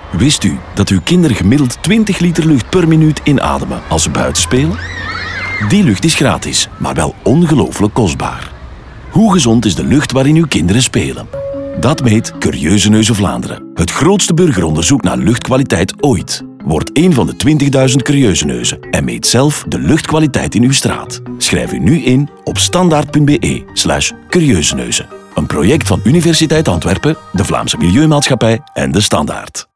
Wist u dat uw kinderen gemiddeld 20 liter lucht per minuut inademen als ze buiten spelen? Die lucht is gratis, maar wel ongelooflijk kostbaar. Hoe gezond is de lucht waarin uw kinderen spelen? Dat meet Curieuze Neuzen Vlaanderen. Het grootste burgeronderzoek naar luchtkwaliteit ooit. Word één van de 20.000 Curieuze Neuzen en meet zelf de luchtkwaliteit in uw straat. Schrijf u nu in op standaard.be/curieuzeneuzen. Een project van Universiteit Antwerpen, de Vlaamse Milieumaatschappij en de Standaard.